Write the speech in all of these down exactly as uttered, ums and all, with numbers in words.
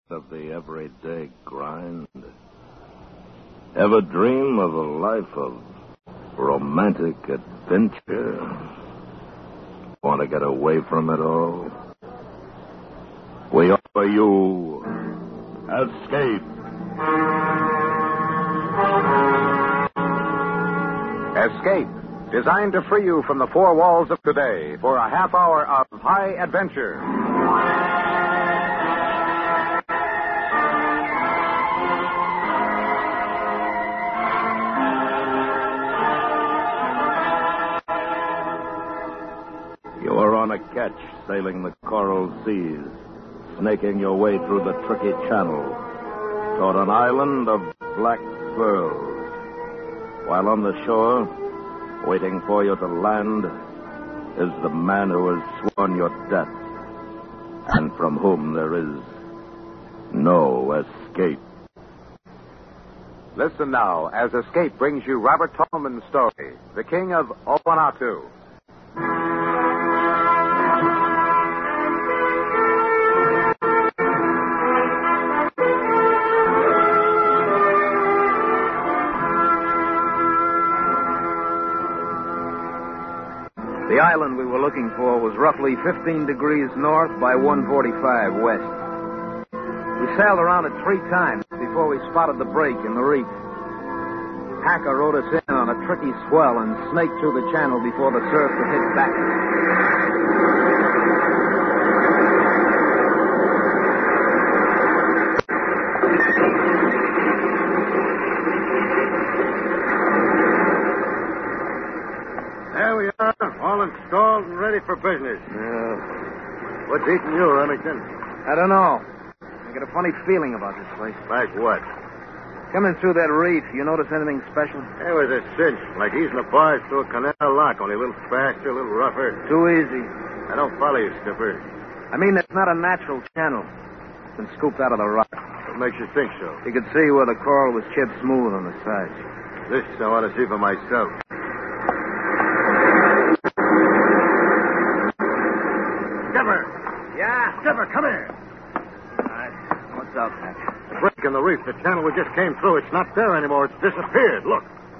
of the everyday grind? Ever dream of a life of romantic adventure? Want to get away from it all? We offer you Escape. Escape, designed to free you from the four walls of today for a half hour of high adventure. You are on a ketch sailing the coral seas, snaking your way through the tricky channel toward an island of black pearls. While on the shore, waiting for you to land, is the man who has sworn your death, and from whom there is no escape. Listen now as Escape brings you Robert Tallman's story, The King of Opanatu. The island we were looking for was roughly fifteen degrees north by one forty-five west. We sailed around it three times before we spotted the break in the reef. Hacker rowed us in on a tricky swell and snaked through the channel before the surf could hit back. There we are, all installed and ready for business. Yeah. What's eating you, Remington? I don't know. I get a funny feeling about this place. Like what? Coming through that reef, you notice anything special? It was a cinch, like easing a barge through a canal lock, only a little faster, a little rougher. Too easy. I don't follow you, Skipper. I mean, it's not a natural channel. It's been scooped out of the rock. What makes you think so? You could see where the coral was chipped smooth on the sides. This I want to see for myself. Skipper! Yeah? Skipper, come here. What's up, Mac? The break in the reef, the channel we just came through, it's not there anymore. It's disappeared. Look.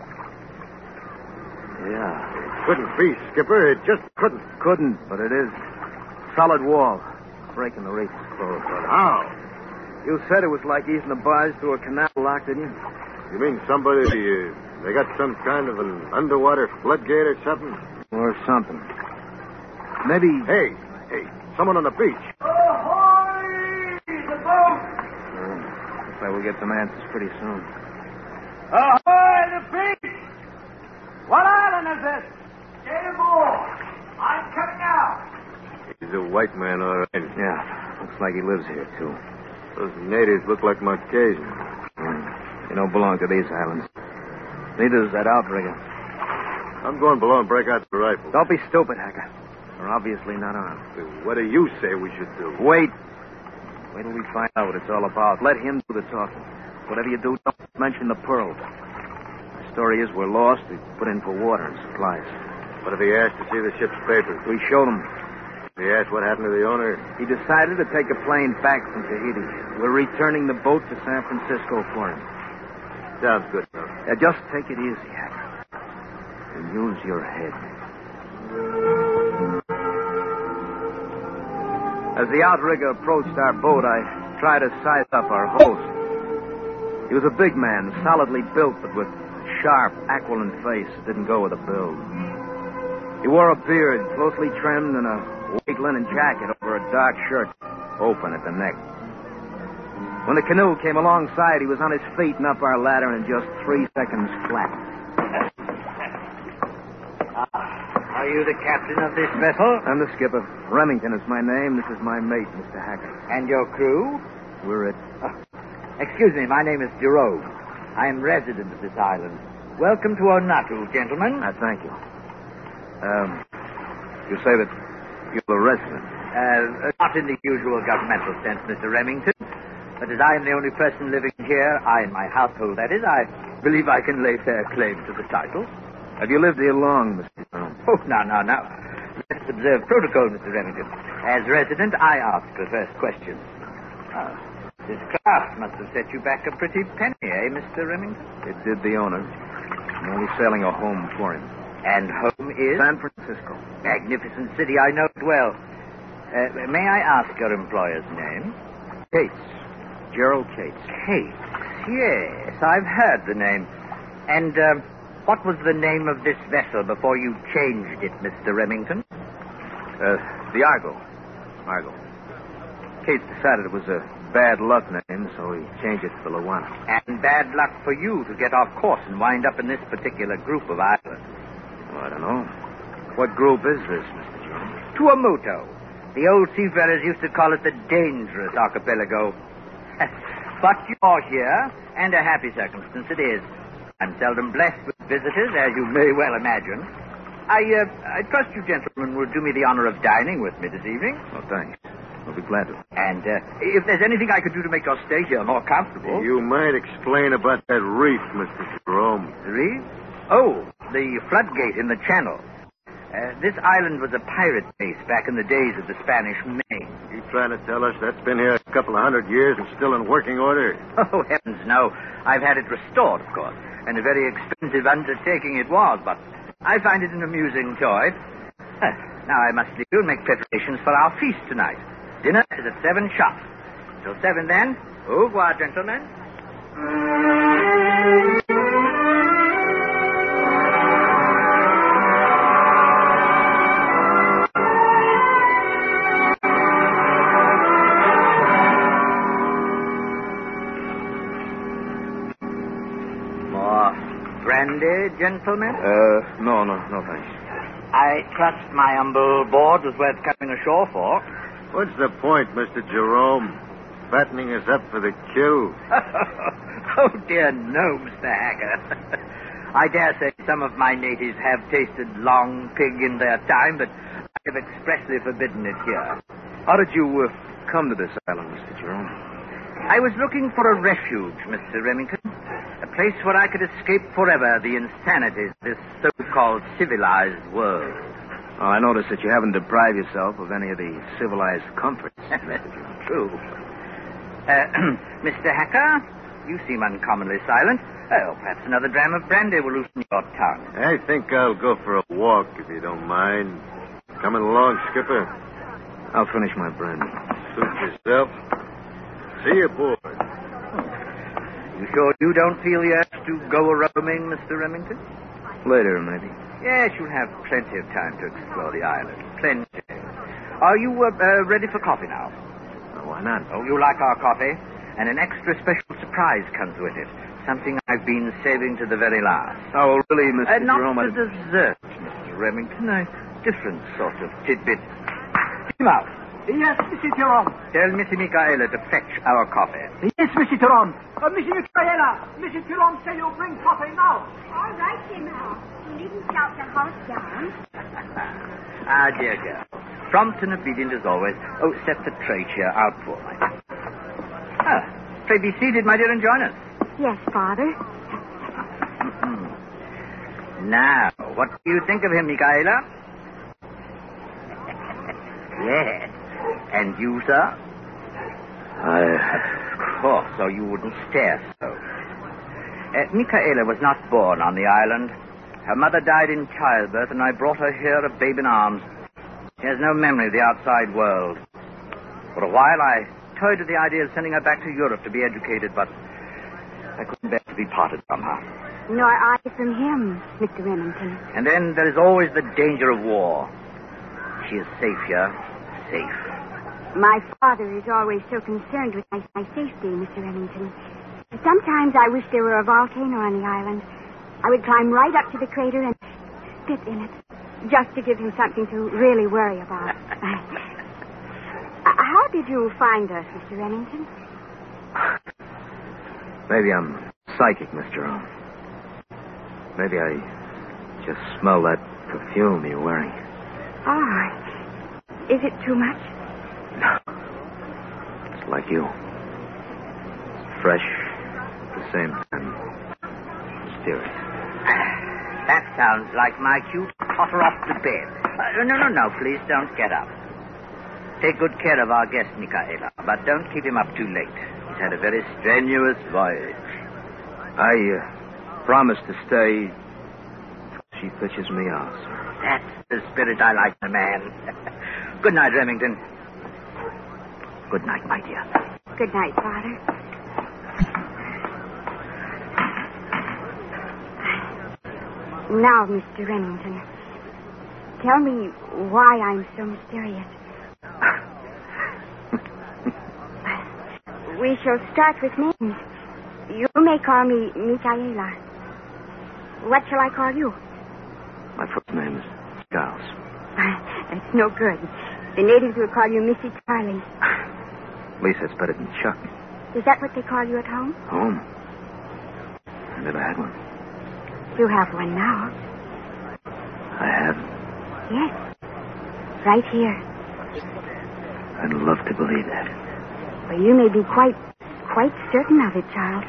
Yeah. It couldn't be, Skipper. It just couldn't. Couldn't, but it is. Solid wall. Break in the reef is closed. How? You said it was like easing a barge through a canal lock, didn't you? You mean somebody, uh, they got some kind of an underwater floodgate or something? Or something. Maybe... Hey, hey, someone on the beach. Ahoy! The boat! Uh, looks like we'll get some answers pretty soon. Ahoy, the beach! What island is this? Get aboard. I'm coming out. He's a white man, all right. Yeah, looks like he lives here, too. Those natives look like Marquesans. Yeah. They don't belong to these islands. Neither does that outrigger. I'm going below and break out the rifle. Don't be stupid, Hacker. They're obviously not armed. What do you say we should do? Wait. Wait till we find out what it's all about. Let him do the talking. Whatever you do, don't mention the pearl. The story is we're lost. We put in for water and supplies. What if he asked to see the ship's papers? We showed him. He asked what happened to the owner? He decided to take a plane back from Tahiti. We're returning the boat to San Francisco for him. Sounds good, though. Yeah, just take it easy, Hacker. And use your head. As the outrigger approached our boat, I tried to size up our host. He was a big man, solidly built, but with a sharp, aquiline face that didn't go with the build. He wore a beard, closely trimmed, and a white linen jacket over a dark shirt, open at the neck. When the canoe came alongside, he was on his feet and up our ladder in just three seconds flat. Are you the captain of this vessel? I'm the skipper. Remington is my name. This is my mate, Mister Hacker. And your crew? We're it. Oh, excuse me, my name is Jerome. I am resident of this island. Welcome to Onatu, gentlemen. Ah, thank you. Um, you say that you're the resident? Uh, not in the usual governmental sense, Mister Remington. But as I am the only person living here, I and my household, that is, I believe I can lay fair claim to the title. Have you lived here long, Mister Brown? Oh, no, no, no. Let's observe protocol, Mister Remington. As resident, I ask the first question. Uh, This craft must have set you back a pretty penny, eh, Mister Remington? It did the owner. I'm only selling a home for him. And home is? San Francisco. Magnificent city, I know it well. Uh, may I ask your employer's name? Cates. Gerald Cates. Cates, yes, I've heard the name. And uh, what was the name of this vessel before you changed it, Mister Remington? Uh, the Argo. Argo. Cates decided it was a bad luck name, so he changed it to the Luana. And bad luck for you to get off course and wind up in this particular group of islands. Well, I don't know. What group is this, Mister Jerome? Tuamotu. The old seafarers used to call it the dangerous archipelago. But you're here, and a happy circumstance it is. I'm seldom blessed with visitors, as you may well imagine. I, uh, I trust you gentlemen will do me the honor of dining with me this evening. Oh, thanks. I'll be glad to. And uh, if there's anything I could do to make your stay here more comfortable... You might explain about that reef, Mister Jerome. The reef? Oh, the floodgate in the channel. Uh, this island was a pirate base back in the days of the Spanish Main. You trying to tell us that's been here a couple of hundred years and still in working order? Oh, heavens, no. I've had it restored, of course. And a very expensive undertaking it was, but I find it an amusing toy. Uh, now I must leave you and make preparations for our feast tonight. Dinner is at seven sharp. Till seven, then. Au revoir, gentlemen. More brandy, gentlemen? Uh, no, no, no, thanks. I trust my humble board was worth coming ashore for. What's the point, Mister Jerome? Fattening us up for the kill? Oh, dear, no, Mister Hacker. I dare say some of my natives have tasted long pig in their time, but I have expressly forbidden it here. How did you uh, come to this island, Mister Jerome? I was looking for a refuge, Mister Remington. A place where I could escape forever the insanities of this so-called civilized world. Oh, I notice that you haven't deprived yourself of any of the civilized comforts. True. Uh, Mister Hacker, you seem uncommonly silent. Oh, perhaps another dram of brandy will loosen your tongue. I think I'll go for a walk, if you don't mind. Coming along, Skipper? I'll finish my brandy. Suit yourself. See you aboard. You sure you don't feel the urge to go a-roaming, Mister Remington? Later, maybe. Yes, you'll have plenty of time to explore the island. Plenty. Are you uh, uh, ready for coffee now? Oh, why not? Oh, you like our coffee? And an extra special surprise comes with it. Something I've been saving to the very last. Oh, really, Mister Uh, not Jerome? the dessert, Mister Remington. A different sort of tidbit. Come out. Yes, Mister Jerome. Tell Missy Michaela to fetch our coffee. Yes, Mister Jerome. Uh, Mister Michaela, Mister Jerome say you bring coffee now. All right, Jim House. You needn't shout the house down. Ah, dear girl. Prompt and obedient as always. Oh, set the tray chair out for me. Ah, pray be seated, my dear, and join us. Yes, Father. Now, what do you think of him, Michaela? Yes. And you, sir? I... Of course, so you wouldn't stare so. Uh, Michaela was not born on the island. Her mother died in childbirth, and I brought her here a babe in arms. She has no memory of the outside world. For a while, I toyed with the idea of sending her back to Europe to be educated, but I couldn't bear to be parted from her. Nor I from him, Mister Remington. And then there is always the danger of war. She is safe here. Safe. My father is always so concerned with my, my safety, Mister Remington. Sometimes I wish there were a volcano on the island. I would climb right up to the crater and spit in it, just to give him something to really worry about. How did you find us, Mister Remington? Maybe I'm psychic, Miss Jerome. Maybe I just smell that perfume you're wearing. Oh, is it too much? No. It's like you. Fresh, at the same time, mysterious. That sounds like my cue to potter off to bed. Uh, no, no, no, please don't get up. Take good care of our guest, Michaela, but don't keep him up too late. He's had a very strenuous voyage. I uh, promised to stay till she fishes me out, sir. That's the spirit I like, my man. Good night, Remington. Good night, my dear. Good night, Father. Now, Mister Remington, tell me why I'm so mysterious. We shall start with names. You may call me Michaela. What shall I call you? My first name is Charles. That's no good. The natives will call you Missy Charlie. At least that's better than Chuck. Is that what they call you at home? Home? I never had one. You have one now. I have? Yes. Right here. I'd love to believe that. Well, you may be quite, quite certain of it, Charles.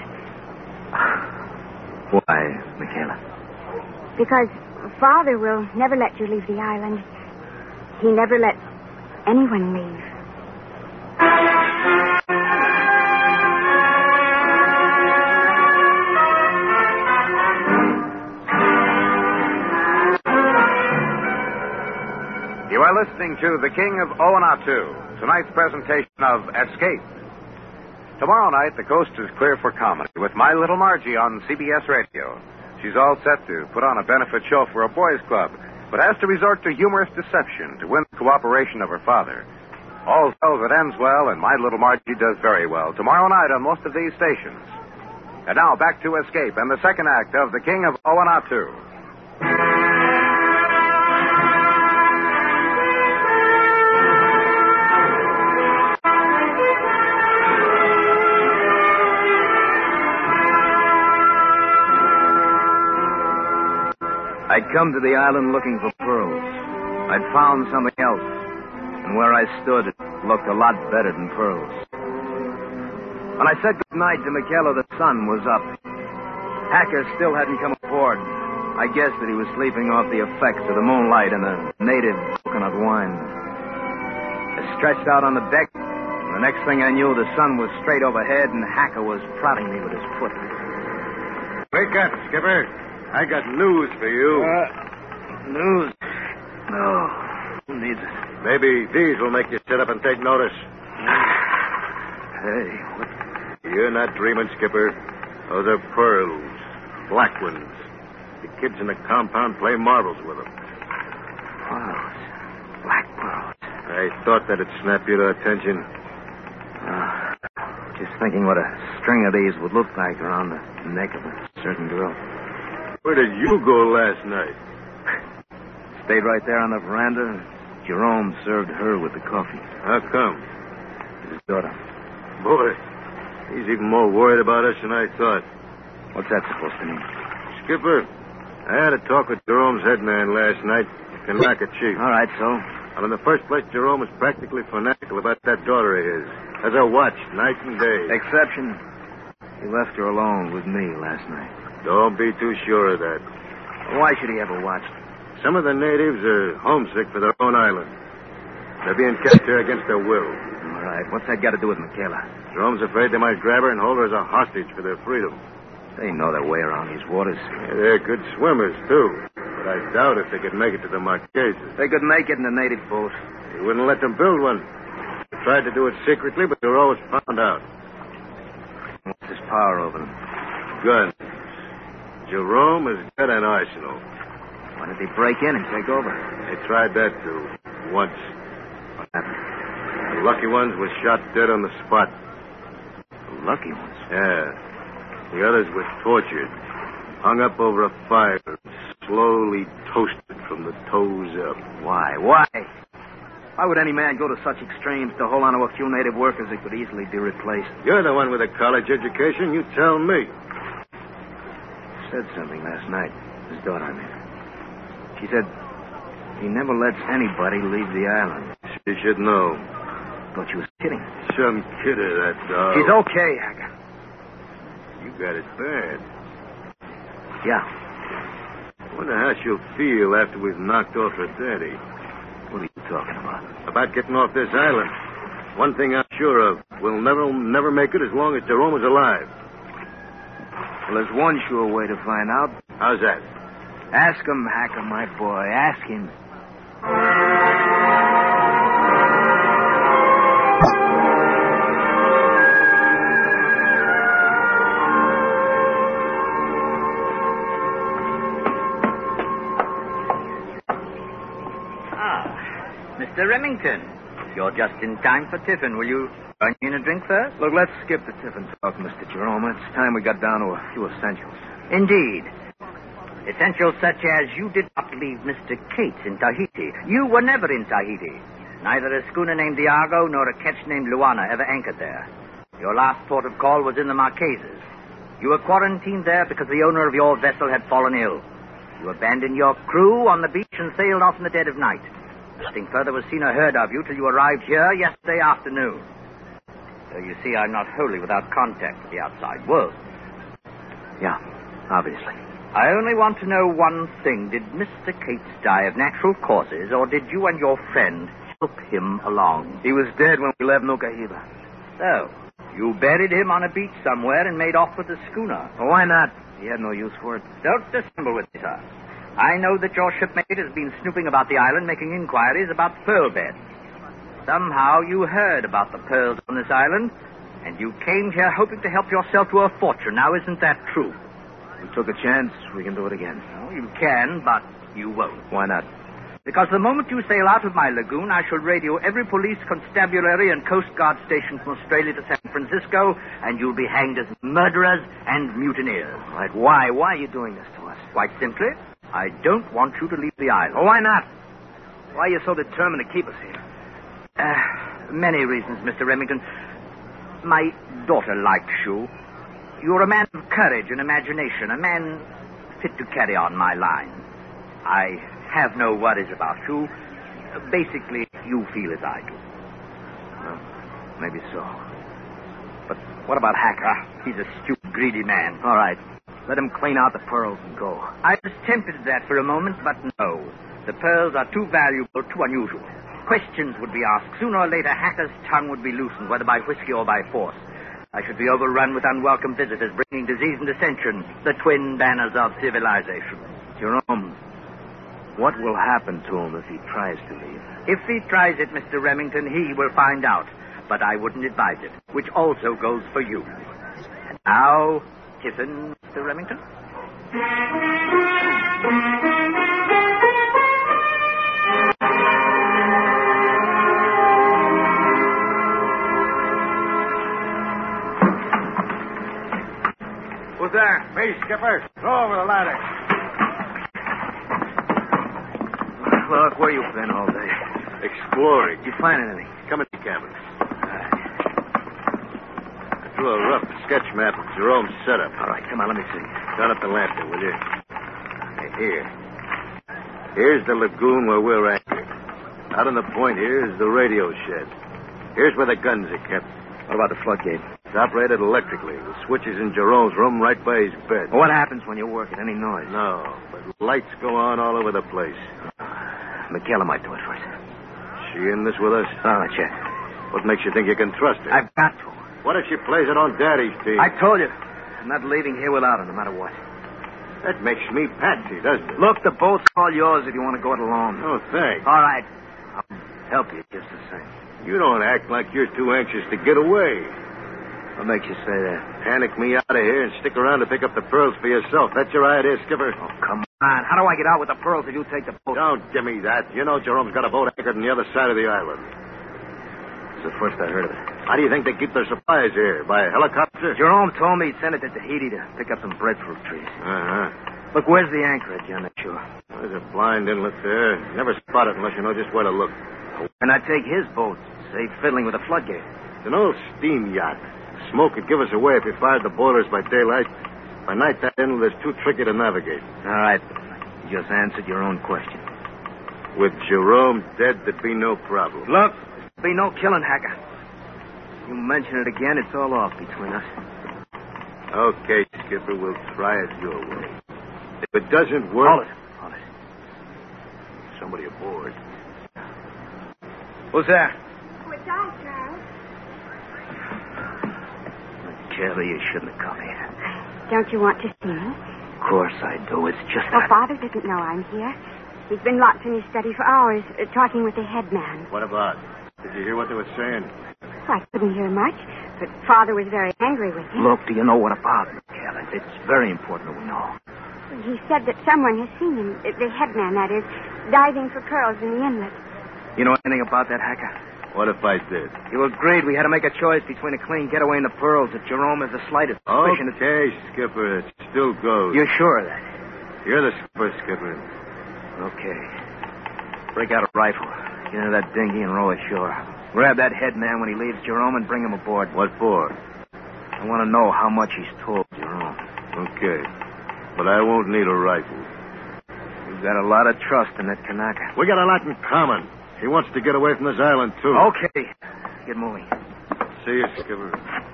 Why, Michaela? Because Father will never let you leave the island. He never lets anyone leave. You are listening to The King of Oanatu, tonight's presentation of Escape. Tomorrow night, the coast is clear for comedy with My Little Margie on C B S Radio. She's all set to put on a benefit show for a boys' club, but has to resort to humorous deception to win the cooperation of her father. All tells it ends well, and My Little Margie does very well tomorrow night on most of these stations. And now, back to Escape and the second act of The King of Oanatu. I'd come to the island looking for pearls. I'd found something else. And where I stood, it looked a lot better than pearls. When I said goodnight to Michaela, the sun was up. Hacker still hadn't come aboard. I guessed that he was sleeping off the effects of the moonlight and the native coconut wine. I stretched out on the deck. And the next thing I knew, the sun was straight overhead, and Hacker was prodding me with his foot. Wake up, Skipper. I got news for you. Uh, news? No. Who needs it? Maybe these will make you sit up and take notice. Hey, what? You're not dreaming, Skipper. Those are pearls. Black ones. The kids in the compound play marbles with them. Pearls. Black pearls. I thought that'd snap your attention. Uh, just thinking what a string of these would look like around the neck of a certain girl. Where did you go last night? Stayed right there on the veranda. Jerome served her with the coffee. How come? His daughter. Boy, he's even more worried about us than I thought. What's that supposed to mean? Skipper, I had a talk with Jerome's head man last night, Kanaka Chief. All right, so? Well, in the first place, Jerome was practically fanatical about that daughter of his. As I watched night and day. Exception. He left her alone with me last night. Don't be too sure of that. Why should he ever watch? Some of the natives are homesick for their own island. They're being kept here against their will. All right. What's that got to do with Michaela? Jerome's afraid they might grab her and hold her as a hostage for their freedom. They know their way around these waters. Yeah, they're good swimmers, too. But I doubt if they could make it to the Marquesas. They could make it in a native boat. He wouldn't let them build one. They tried to do it secretly, but they were always found out. What's his power over them? Guns. Jerome has got an arsenal. Why did they break in and take over? They tried that, too. Once. What happened? The lucky ones were shot dead on the spot. The lucky ones? Yeah. The others were tortured. Hung up over a fire. Slowly toasted from the toes up. Why? Why? Why would any man go to such extremes to hold on to a few native workers that could easily be replaced? You're the one with a college education. You tell me. Said something last night. His daughter, I mean. She said he never lets anybody leave the island. She should know. Thought she was kidding. Some kidder, that dog. She's okay, Hacker. You got it bad. Yeah. Wonder how she'll feel after we've knocked off her daddy. What are you talking about? About getting off this island. One thing I'm sure of. We'll never, never make it as long as Jerome is alive. Well, there's one sure way to find out. How's that? Ask him, Hacker, my boy. Ask him. Mister Remington, you're just in time for tiffin. Will you join me in a drink first? Look, let's skip the tiffin talk, Mister Jerome. It's time we got down to a few essentials. Indeed. Essentials such as you did not leave Mister Cates in Tahiti. You were never in Tahiti. Neither a schooner named the Argo nor a ketch named Luana ever anchored there. Your last port of call was in the Marquesas. You were quarantined there because the owner of your vessel had fallen ill. You abandoned your crew on the beach and sailed off in the dead of night. Nothing further was seen or heard of you till you arrived here yesterday afternoon. So you see, I'm not wholly without contact with the outside world. Yeah, obviously. I only want to know one thing. Did Mister Cates die of natural causes, or did you and your friend help him along? He was dead when we left Nukahiva. So, you buried him on a beach somewhere and made off with the schooner. Well, why not? He had no use for it. Don't dissemble with me, sir. I know that your shipmate has been snooping about the island, making inquiries about pearl beds. Somehow you heard about the pearls on this island, and you came here hoping to help yourself to a fortune. Now, isn't that true? We took a chance. We can do it again. Oh, you can, but you won't. Why not? Because the moment you sail out of my lagoon, I shall radio every police, constabulary, and Coast Guard station from Australia to San Francisco, and you'll be hanged as murderers and mutineers. All right, why? Why are you doing this to us? Quite simply, I don't want you to leave the island. Oh, why not? Why are you so determined to keep us here? Uh, many reasons, Mister Remington. My daughter likes you. You're a man of courage and imagination, a man fit to carry on my line. I have no worries about you. Basically, you feel as I do. Well, maybe so. But what about Hacker? Ah, he's a stupid, greedy man. All right. Let him clean out the pearls and go. I was tempted to that for a moment, but no. The pearls are too valuable, too unusual. Questions would be asked. Sooner or later, Hacker's tongue would be loosened, whether by whiskey or by force. I should be overrun with unwelcome visitors, bringing disease and dissension, the twin banners of civilization. Jerome, what will happen to him if he tries to leave? If he tries it, Mister Remington, he will find out. But I wouldn't advise it, which also goes for you. And now, tiffin, Mister Remington? Who's there? Me, Skipper. Throw over the ladder. Look, where you been all day? Exploring. Did you find anything? Come in the cabin. I drew a rough sketch map of Jerome's setup. All right, come on, let me see. Turn up the lamp there, will you? Here. Here's the lagoon where we're anchored. Out on the point here is the radio shed. Here's where the guns are kept. What about the floodgate? It's operated electrically. The switch is in Jerome's room right by his bed. Well, what happens when you work at any noise? No, but lights go on all over the place. Michaela might do it first. She in this with us? All right, check. What makes you think you can trust her? I've got to. What if she plays it on Daddy's team? I told you. I'm not leaving here without her, no matter what. That makes me patsy, doesn't it? Look, the boat's all yours if you want to go it alone. Oh, thanks. All right. I'll help you just the same. You don't act like you're too anxious to get away. What makes you say that? Panic me out of here and stick around to pick up the pearls for yourself. That's your idea, Skipper? Oh, come on. How do I get out with the pearls if you take the boat? Don't give me that. You know Jerome's got a boat anchored on the other side of the island. It's the first I heard of it. How do you think they keep their supplies here? By helicopter? Jerome told me he'd send it to Tahiti to pick up some breadfruit trees. Uh-huh. Look, where's the anchorage? I'm not sure. There's a blind inlet there. Never spot it unless you know just where to look. And I'd take his boat. Save fiddling with the floodgate. It's an old steam yacht. Smoke could give us away if we fired the boilers by daylight. By night, that inlet is too tricky to navigate. All right. You just answered your own question. With Jerome dead, there'd be no problem. Look, there'll be no killing, Hacker. You mention it again, it's all off between us. Okay, Skipper, we'll try it your way. If it doesn't work... Hold it. Hold it. Somebody aboard. Who's there? Oh, it's I, Charles. Michaela, you shouldn't have come here. Don't you want to see me? Of course I do. It's just Well, that... Father doesn't know I'm here. He's been locked in his study for hours, uh, talking with the head man. What about? Did you hear what they were saying? Well, I couldn't hear much, but Father was very angry with him. Look, do you know what about, Michaela? It's very important that we know. He said that someone has seen him, uh, the head man, that is, diving for pearls in the inlet. You know anything about that, Hacker? What if I did? You agreed we had to make a choice between a clean getaway and the pearls. If Jerome has the slightest suspicion... Okay, Skipper, it still goes. You're sure of that? You're the first Skipper. Okay. Break out a rifle. Get into that dinghy and row ashore. Grab that head man when he leaves Jerome and bring him aboard. What for? I want to know how much he's told Jerome. Okay. But I won't need a rifle. You've got a lot of trust in that Kanaka. We got a lot in common. He wants to get away from this island, too. Okay. Get moving. See you, Skipper.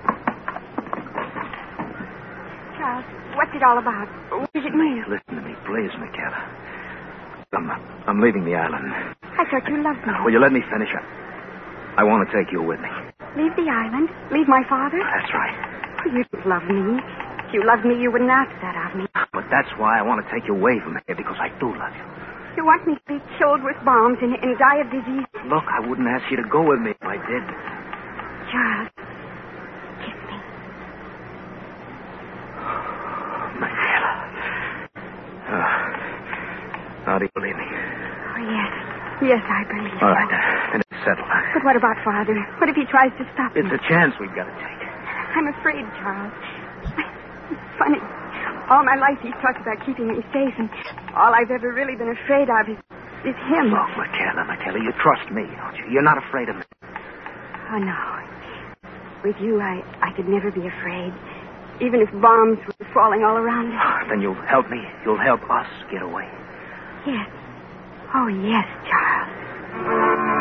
Charles, what's it all about? What does it mean? Listen to me, please, Michaela. I'm, I'm leaving the island. I thought you loved me. Will you let me finish? I, I want to take you with me. Leave the island? Leave my father? That's right. You don't love me. If you loved me, you wouldn't ask that of me. But that's why I want to take you away from here, because I do love you. You want me to be killed with bombs and, and die of disease? Look, I wouldn't ask you to go with me if I did. Charles, kiss me. Michaela. Uh, now do you believe me? Oh, yes. Yes, I believe All you. right, then it's settled. But what about Father? What if he tries to stop It's me? a chance we've got to take. I'm afraid, Charles. It's funny. All my life he's talked about keeping me safe, and all I've ever really been afraid of is, is him. Look, Michaela, Michaela, you trust me, don't you? You're not afraid of me. Oh, no. With you, I, I could never be afraid, even if bombs were falling all around us. Then you'll help me. You'll help us get away. Yes. Oh, yes, Charles.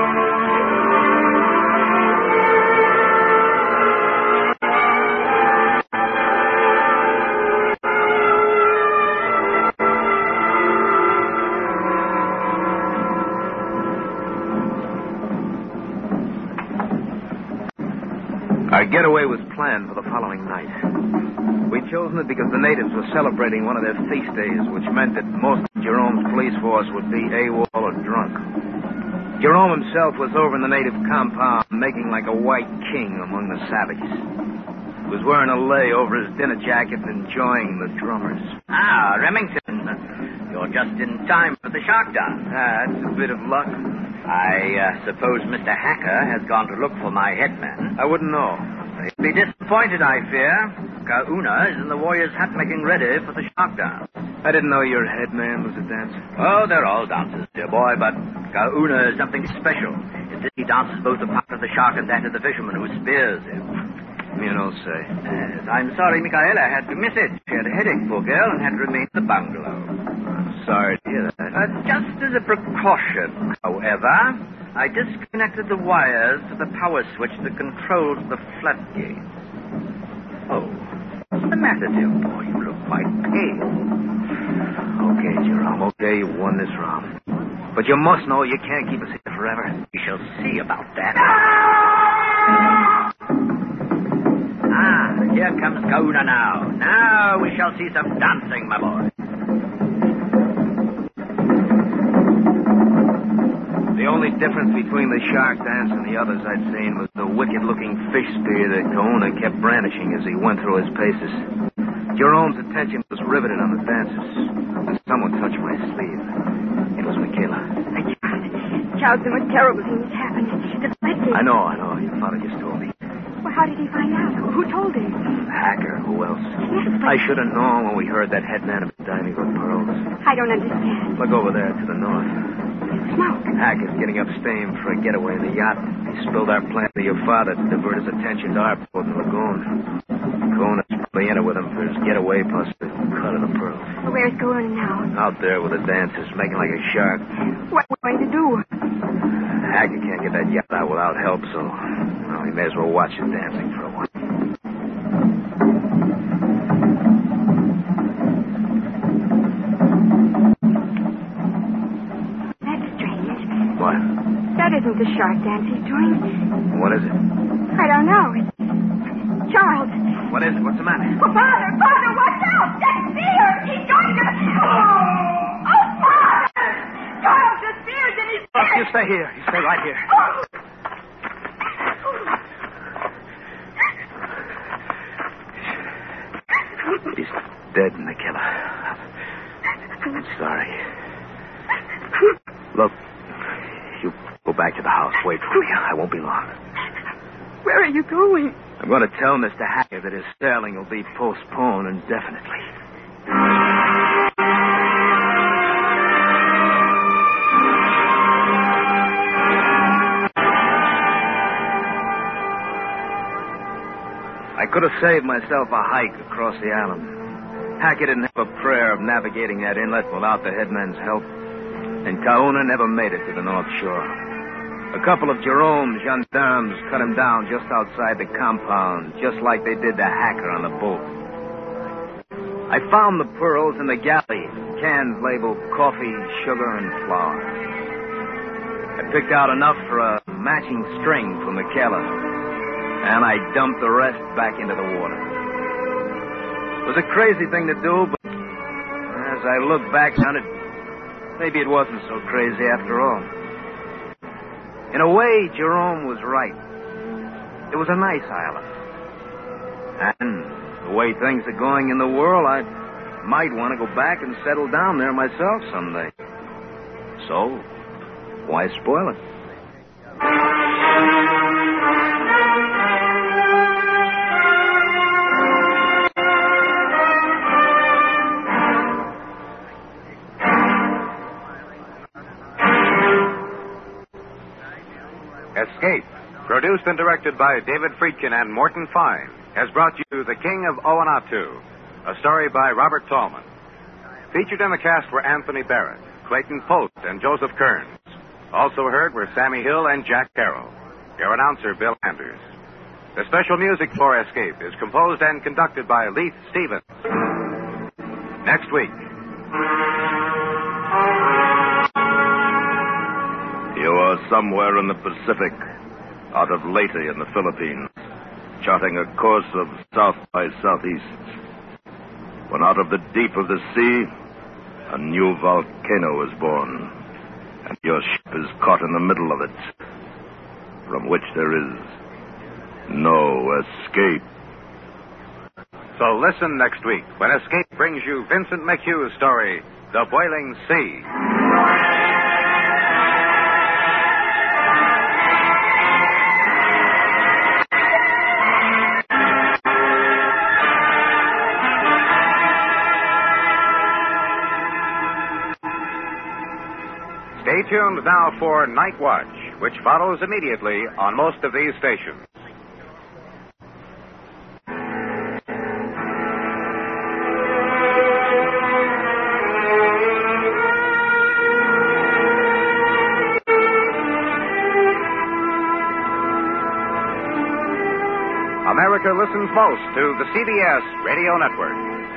Our getaway was planned for the following night. We'd chosen it because the natives were celebrating one of their feast days, which meant that most of Jerome's police force would be AWOL or drunk. Jerome himself was over in the native compound, making like a white king among the savages. He was wearing a lei over his dinner jacket and enjoying the drummers. Ah, Remington. You're just in time for the shark dance. Ah, that's a bit of luck. I uh, suppose Mister Hacker has gone to look for my headman. I wouldn't know. He'll be disappointed, I fear. Kauna is in the warrior's hut making ready for the shark dance. I didn't know your headman was a dancer. Oh, they're all dancers, dear boy, but Kauna is something special. He dances both the part of the shark and that of the fisherman who spears him. You don't say. Yes, I'm sorry Michaela had to miss it. She had a headache, poor girl, and had to remain in the bungalow. I'm sorry to hear that. Uh, just as a precaution, however, I disconnected the wires to the power switch that controls the floodgate. Oh, what's the matter, dear boy? You look quite pale. Okay, Jerome, okay, you won this round. But you must know you can't keep us here forever. We shall see about that. Ah, here comes Kauna now. Now we shall see some dancing, my boy. The only difference between the shark dance and the others I'd seen was the wicked-looking fish spear that Kauna kept brandishing as he went through his paces. Jerome's attention was riveted on the dancers. And someone touched my sleeve. It was Michaela. Charles, the most terrible thing has happened. The floodgate. I know, I know. Your father just told me. Well, how did he find out? Who told him? Hacker, who else? Yes, but... I should have known when we heard that headman had been diving for pearls. I don't understand. Look over there to the north. Smoke. Hacker's getting up steam for a getaway in the yacht. He spilled our plan to your father to divert his attention to our boat in the lagoon. Kauna's probably in it with him for his getaway plus the cut of the pearls. Well, where's Kauna now? Out there with the dancers, making like a shark. What are we going to do? Hacker can't get that yacht out without help, so well, we may as well watch his dancing for a while. What? That isn't the shark dance he's doing. What is it? I don't know. It's... Charles, What is it? What's the matter? Oh, Father, Father, watch out! That Sears! He's going to... Oh, oh Father! Charles, the Sears and he's Oh, dead! you stay here. You stay right here. Oh. He's dead, Nicola. I'm sorry. Look, you go back to the house. Wait for me. I won't be long. Where are you going? I'm going to tell Mister Hacker that his sailing will be postponed indefinitely. I could have saved myself a hike across the island. Hackett didn't have a prayer of navigating that inlet without the headman's help, and Kauna never made it to the North Shore. A couple of Jerome's gendarmes cut him down just outside the compound, just like they did the Hacker on the boat. I found the pearls in the galley, cans labeled coffee, sugar, and flour. I picked out enough for a matching string for Michaela, and I dumped the rest back into the water. It was a crazy thing to do, but as I look back on it, maybe it wasn't so crazy after all. In a way, Jerome was right. It was a nice island. And the way things are going in the world, I might want to go back and settle down there myself someday. So, why spoil it? Escape, produced and directed by David Friedkin and Morton Fine, has brought you The King of Oanatu, a story by Robert Tallman. Featured in the cast were Anthony Barrett, Clayton Post, and Joseph Kearns. Also heard were Sammy Hill and Jack Carroll. Your announcer, Bill Anders. The special music for Escape is composed and conducted by Leith Stevens. Next week. You are somewhere in the Pacific, out of Leyte in the Philippines, charting a course of south by southeast. When out of the deep of the sea, a new volcano is born, and your ship is caught in the middle of it, from which there is no escape. So listen next week when Escape brings you Vincent McHugh's story, The Boiling Sea. Stay tuned now for Night Watch, which follows immediately on most of these stations. America listens most to the C B S Radio Network.